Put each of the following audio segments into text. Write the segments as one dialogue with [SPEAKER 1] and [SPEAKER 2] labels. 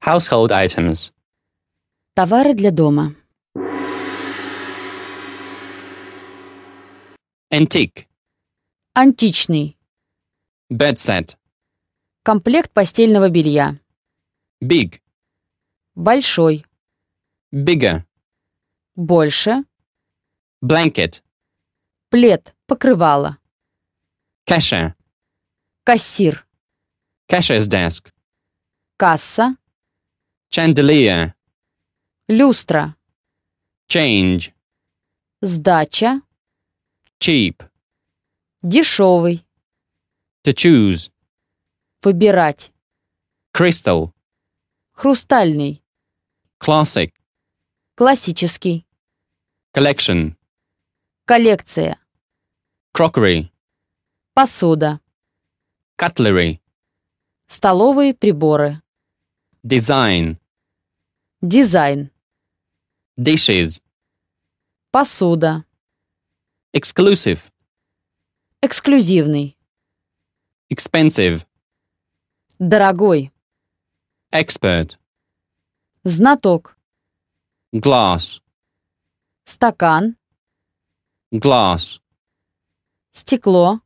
[SPEAKER 1] Household items.
[SPEAKER 2] Товары для дома.
[SPEAKER 1] Antique.
[SPEAKER 2] Античный.
[SPEAKER 1] Bed set.
[SPEAKER 2] Комплект постельного белья.
[SPEAKER 1] Big.
[SPEAKER 2] Большой.
[SPEAKER 1] Bigger.
[SPEAKER 2] Больше.
[SPEAKER 1] Blanket.
[SPEAKER 2] Плед. Покрывало.
[SPEAKER 1] Cashier.
[SPEAKER 2] Кассир.
[SPEAKER 1] Cashier's desk.
[SPEAKER 2] Касса.
[SPEAKER 1] Chandelier.
[SPEAKER 2] Люстра.
[SPEAKER 1] Change.
[SPEAKER 2] Сдача.
[SPEAKER 1] Cheap.
[SPEAKER 2] Дешевый.
[SPEAKER 1] To choose.
[SPEAKER 2] Выбирать.
[SPEAKER 1] Crystal.
[SPEAKER 2] Хрустальный.
[SPEAKER 1] Classic.
[SPEAKER 2] Классический.
[SPEAKER 1] Collection.
[SPEAKER 2] Коллекция.
[SPEAKER 1] Crockery.
[SPEAKER 2] Посуда.
[SPEAKER 1] Cutlery.
[SPEAKER 2] Столовые приборы.
[SPEAKER 1] Design.
[SPEAKER 2] Дизайн.
[SPEAKER 1] Dishes.
[SPEAKER 2] Посуда.
[SPEAKER 1] Exclusive.
[SPEAKER 2] Эксклюзивный.
[SPEAKER 1] Expensive.
[SPEAKER 2] Дорогой.
[SPEAKER 1] Expert.
[SPEAKER 2] Знаток.
[SPEAKER 1] Glass.
[SPEAKER 2] Стакан.
[SPEAKER 1] Glass.
[SPEAKER 2] Стекло.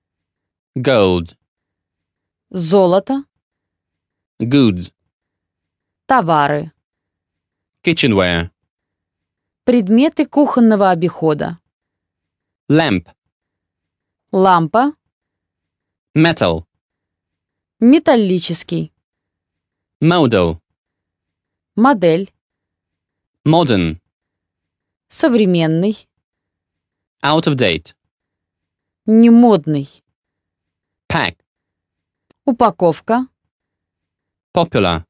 [SPEAKER 1] Gold.
[SPEAKER 2] Золото.
[SPEAKER 1] Goods.
[SPEAKER 2] Товары.
[SPEAKER 1] Kitchenware.
[SPEAKER 2] Предметы кухонного обихода.
[SPEAKER 1] Lamp.
[SPEAKER 2] Лампа.
[SPEAKER 1] Metal.
[SPEAKER 2] Металлический.
[SPEAKER 1] Model.
[SPEAKER 2] Модель.
[SPEAKER 1] Modern.
[SPEAKER 2] Современный.
[SPEAKER 1] Out of date.
[SPEAKER 2] Немодный.
[SPEAKER 1] Pack.
[SPEAKER 2] Упаковка.
[SPEAKER 1] Popular.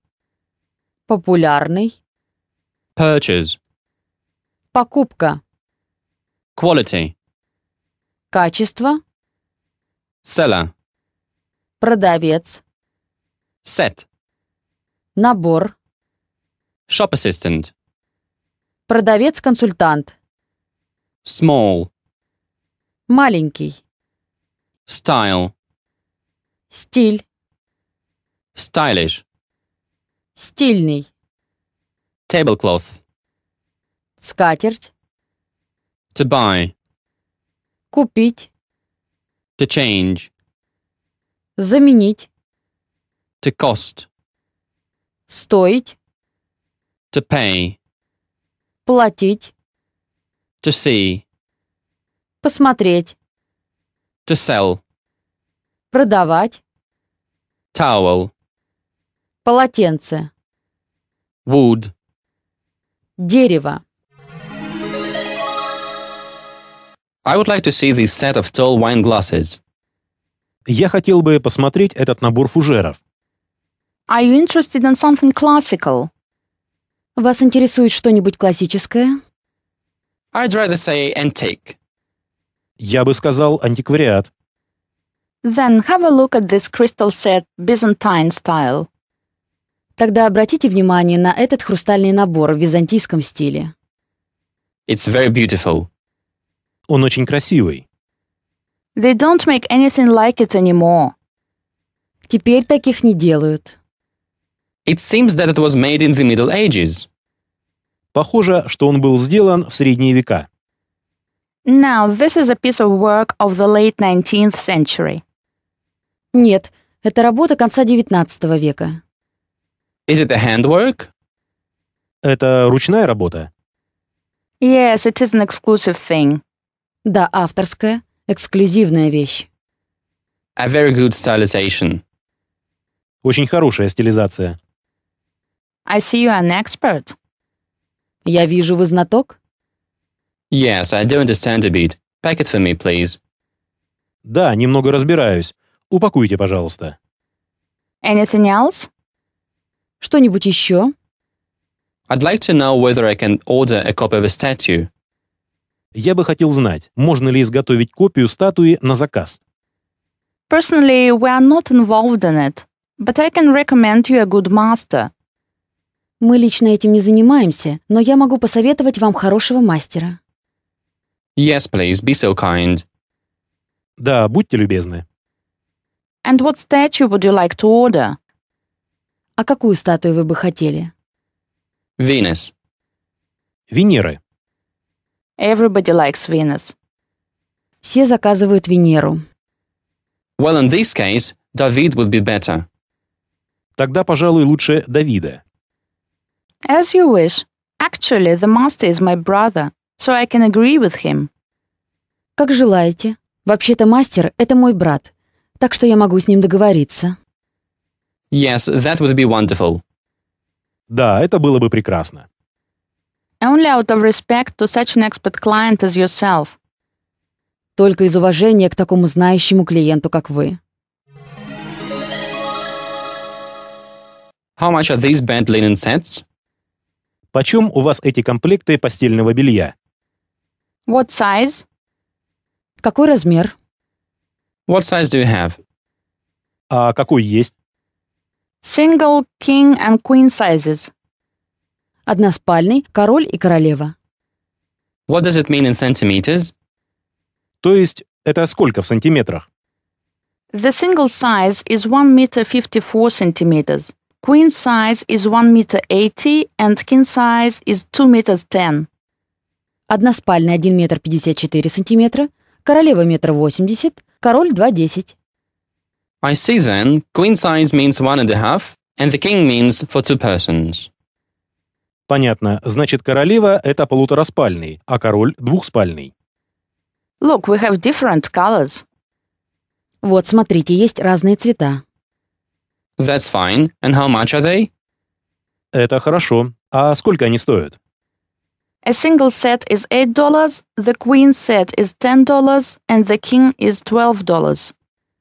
[SPEAKER 2] Популярный.
[SPEAKER 1] Purchase.
[SPEAKER 2] Покупка.
[SPEAKER 1] Quality.
[SPEAKER 2] Качество.
[SPEAKER 1] Seller.
[SPEAKER 2] Продавец.
[SPEAKER 1] Set.
[SPEAKER 2] Набор.
[SPEAKER 1] Shop assistant.
[SPEAKER 2] Продавец-консультант.
[SPEAKER 1] Small.
[SPEAKER 2] Маленький.
[SPEAKER 1] Style.
[SPEAKER 2] Стиль.
[SPEAKER 1] Stylish.
[SPEAKER 2] Стильный.
[SPEAKER 1] Tablecloth.
[SPEAKER 2] Скатерть.
[SPEAKER 1] To buy.
[SPEAKER 2] Купить.
[SPEAKER 1] To change.
[SPEAKER 2] Заменить.
[SPEAKER 1] To cost.
[SPEAKER 2] Стоить.
[SPEAKER 1] To pay.
[SPEAKER 2] Платить.
[SPEAKER 1] To see.
[SPEAKER 2] Посмотреть.
[SPEAKER 1] To sell.
[SPEAKER 2] Продавать.
[SPEAKER 1] Towel.
[SPEAKER 2] Полотенце.
[SPEAKER 1] Wood.
[SPEAKER 2] Дерево.
[SPEAKER 1] I would like to see this set of tall wine glasses.
[SPEAKER 3] Я хотел бы посмотреть этот набор фужеров.
[SPEAKER 4] Are you interested in something classical?
[SPEAKER 2] Вас интересует что-нибудь классическое?
[SPEAKER 1] I'd rather say antique.
[SPEAKER 3] Я бы сказал антиквариат.
[SPEAKER 4] Then have a look at this crystal set Byzantine style.
[SPEAKER 2] Тогда обратите внимание на этот хрустальный набор в византийском стиле.
[SPEAKER 1] It's very beautiful.
[SPEAKER 3] Он очень красивый.
[SPEAKER 4] They don't make anything like it anymore.
[SPEAKER 2] Теперь таких не делают.
[SPEAKER 1] It seems that it was made in the Middle Ages.
[SPEAKER 3] Похоже, что он был сделан в средние века.
[SPEAKER 4] Now, this is a piece of work of the late 19th century.
[SPEAKER 2] Нет, это работа конца XIX века.
[SPEAKER 1] Is it a handwork?
[SPEAKER 3] Это ручная работа.
[SPEAKER 4] Yes, it is an exclusive thing.
[SPEAKER 2] Да, авторская, эксклюзивная вещь.
[SPEAKER 1] A very good stylization.
[SPEAKER 3] Очень хорошая стилизация.
[SPEAKER 4] I see you are an expert.
[SPEAKER 2] Я вижу, вы знаток?
[SPEAKER 1] Yes, I do understand a bit. Pack it for me, please.
[SPEAKER 3] Да, немного разбираюсь. Упакуйте, пожалуйста.
[SPEAKER 4] Anything else?
[SPEAKER 2] Что-нибудь еще?
[SPEAKER 1] I'd like to know whether I can order a copy of a statue.
[SPEAKER 3] Я бы хотел знать, можно ли изготовить копию статуи на заказ.
[SPEAKER 4] Personally, we are not involved in it, but I can recommend you a good master.
[SPEAKER 2] Мы лично этим не занимаемся, но я могу посоветовать вам хорошего мастера.
[SPEAKER 1] Yes, please, be so kind.
[SPEAKER 3] Да, будьте любезны.
[SPEAKER 4] And what statue would you like to order?
[SPEAKER 2] А какую статую вы бы хотели?
[SPEAKER 1] Venus.
[SPEAKER 3] Венеры.
[SPEAKER 4] Everybody likes Venus.
[SPEAKER 2] Все заказывают Венеру.
[SPEAKER 1] Well, in this case, David would be better.
[SPEAKER 3] Тогда, пожалуй, лучше Давида.
[SPEAKER 4] As you wish. Actually, the master is my brother, so I can agree with him.
[SPEAKER 2] Как желаете. Вообще-то мастер — это мой брат, так что я могу с ним договориться.
[SPEAKER 1] Yes, that would be wonderful.
[SPEAKER 3] Да, это было бы прекрасно.
[SPEAKER 4] Only out of respect to such an expert client as yourself.
[SPEAKER 2] Только из уважения к такому знающему клиенту, как вы.
[SPEAKER 1] How much are these bed linen sets?
[SPEAKER 3] Почем у вас эти комплекты постельного белья?
[SPEAKER 4] What size?
[SPEAKER 2] Какой размер?
[SPEAKER 1] What size do you have?
[SPEAKER 3] А какой есть?
[SPEAKER 4] Single, king and queen sizes.
[SPEAKER 2] Односпальный, король и королева.
[SPEAKER 1] What does it mean in centimeters?
[SPEAKER 3] То есть, это сколько в сантиметрах?
[SPEAKER 4] The single size is 1 meter 54 centimeters. Queen size is 1 meter 80 and king size is 2 meters 10.
[SPEAKER 2] Односпальный 1 метр 54 сантиметра, королева 1,80 м, король 2,10.
[SPEAKER 1] I see then, queen size means 1.5, and the king means for 2 persons.
[SPEAKER 3] Понятно. Значит, королева — это полутораспальный, а король — двухспальный.
[SPEAKER 4] Look, we have different colors.
[SPEAKER 2] Вот, смотрите, есть разные цвета.
[SPEAKER 1] That's fine. And how much are they?
[SPEAKER 3] Это хорошо. А сколько они стоят?
[SPEAKER 4] A single set is $8, the queen set is $10, and the king is $12.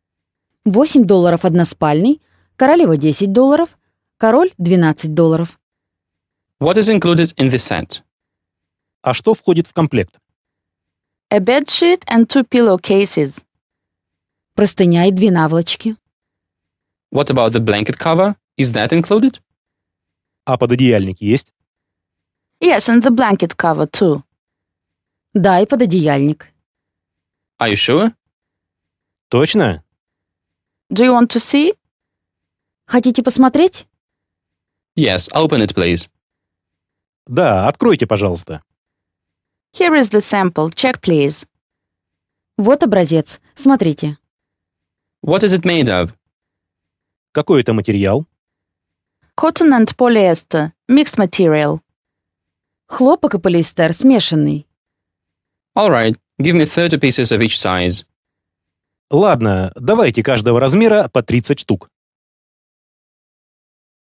[SPEAKER 2] $8 односпальный, королева $10, король $12.
[SPEAKER 1] What is included in this set?
[SPEAKER 3] А что входит в комплект?
[SPEAKER 4] A bed sheet and 2 pillowcases.
[SPEAKER 2] Простыня и 2 наволочки.
[SPEAKER 1] What about the blanket cover? Is that included?
[SPEAKER 3] А пододеяльник есть?
[SPEAKER 4] Yes, and the blanket cover too.
[SPEAKER 2] Да, и пододеяльник.
[SPEAKER 1] Are you sure?
[SPEAKER 3] Точно?
[SPEAKER 4] Do you want to see?
[SPEAKER 2] Хотите посмотреть?
[SPEAKER 1] Yes, open it, please.
[SPEAKER 3] Да, откройте, пожалуйста.
[SPEAKER 4] Here is the sample. Check, please.
[SPEAKER 2] Вот образец. Смотрите.
[SPEAKER 1] What is it made of?
[SPEAKER 3] Какой это материал?
[SPEAKER 4] Cotton and polyester. Mixed material.
[SPEAKER 2] Хлопок и полиэстер смешанный.
[SPEAKER 1] All right, give me 30 pieces of each size.
[SPEAKER 3] Ладно, давайте каждого размера по 30 штук.